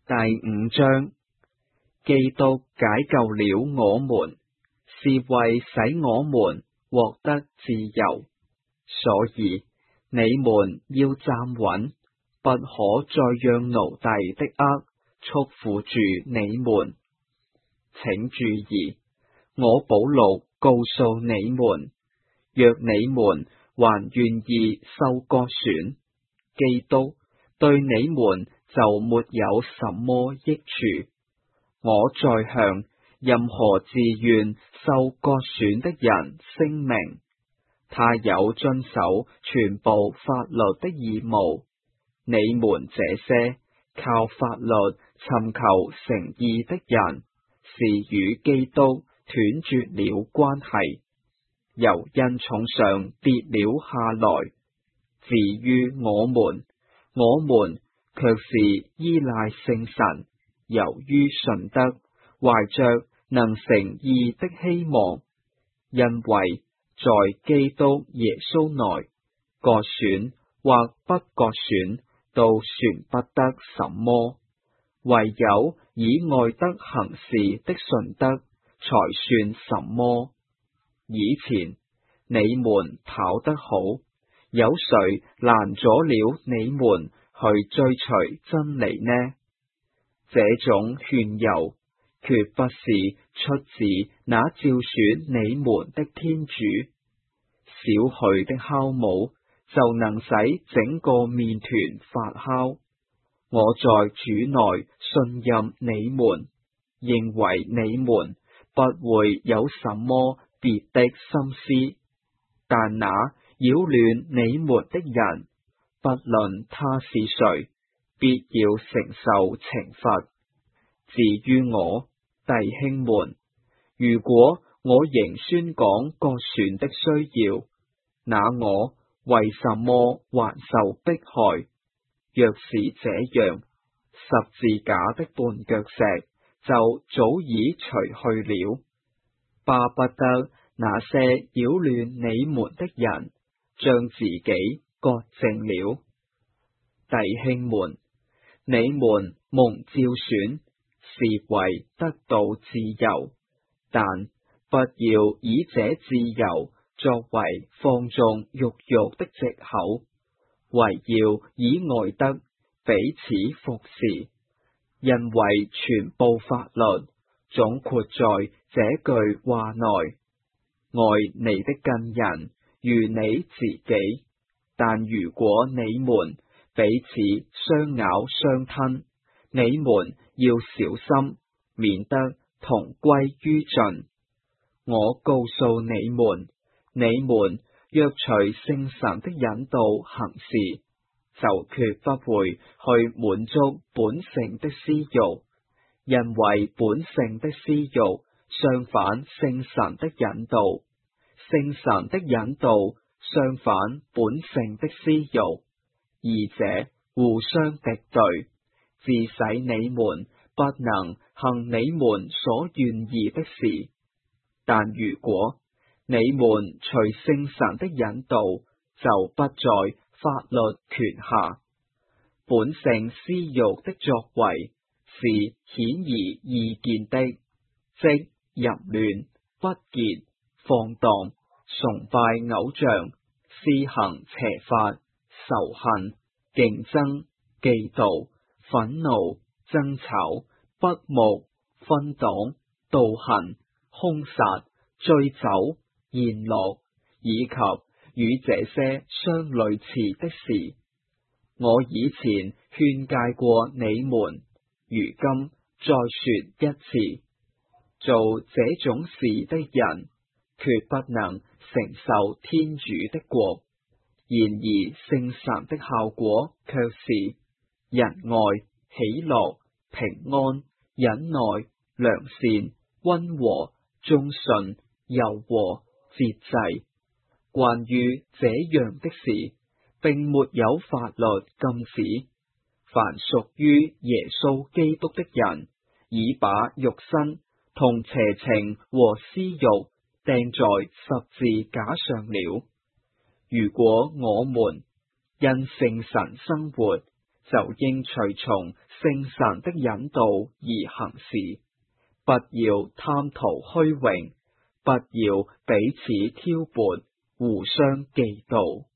第5章，基督解救了我們，是為使我們獲得自由。所以你們要站穩，不可再讓奴隸的軛束縛住你們。請注意，我保羅告訴你們，若你們還願意受割損，基督對你們就沒有什麼益處。我在向任何自願受割損的人聲明，他有遵守全部法律的義務。你們這些靠法律尋求成義的人，是與基督斷絕了關係，由恩寵上跌了下來。至於我們卻是依賴聖神，由於信德，懷着能成義的希望，因為在基督耶穌內，割損或不割損都算不得什麼，唯有以愛德行事的信德才算什麼。以前你們跑得好，有誰攔阻了你們去追隨真理呢？這種勸誘決不是出自那召選你們的天主。少許的酵母就能使整個麵團發酵。我在主內信任你們，認為你們不會有什麼別的心思，但那擾亂你們的人，不論他是誰，必要承受懲罰。至於我，弟兄們，如果我仍宣講割損的需要，那我為什麼還受迫害？若是這樣，十字架的絆腳石就早已除去了，巴不得那些擾亂你們的人將自己割淨了。弟兄們，你們蒙召選，是為得到自由，但不要以這自由作為放縱肉慾的藉口，惟要以愛德彼此服侍。因為全部法律總括在這句話內：愛你的近人如你自己。但如果你們彼此相咬相吞，你們要小心，免得同歸於盡。我告訴你們若隨聖神的引導行事，就決不會去滿足本性的私慾，因為本性的私慾相反聖神的引導，聖神的引導相反本性的私慾，二者互相敵對，致使你們不能行你們所願意的事。但如果你們隨聖神的引導，就不在法律權下。本性私慾的作為是顯而易見的，即淫亂、不潔、放蕩、崇拜偶像、施行邪法、仇恨、競爭、嫉妒、憤怒、爭吵、不睦、分黨、妒恨、兇殺、醉酒、宴樂，以及與這些相類似的事。我以前勸誡過你們，如今再說一次：做這種事的人，決不能承受天主的國。然而聖神的效果卻是仁愛、喜樂、平安、忍耐、良善、溫和、忠信、柔和、節制。關於這樣的事，並沒有法律禁止。凡屬於耶穌基督的人，已把肉身同邪情和私慾釘在十字架上了。如果我們因聖神生活， 就應隨從聖神的引導而行事，不要貪圖虛榮，不要彼此挑撥，互相嫉妒。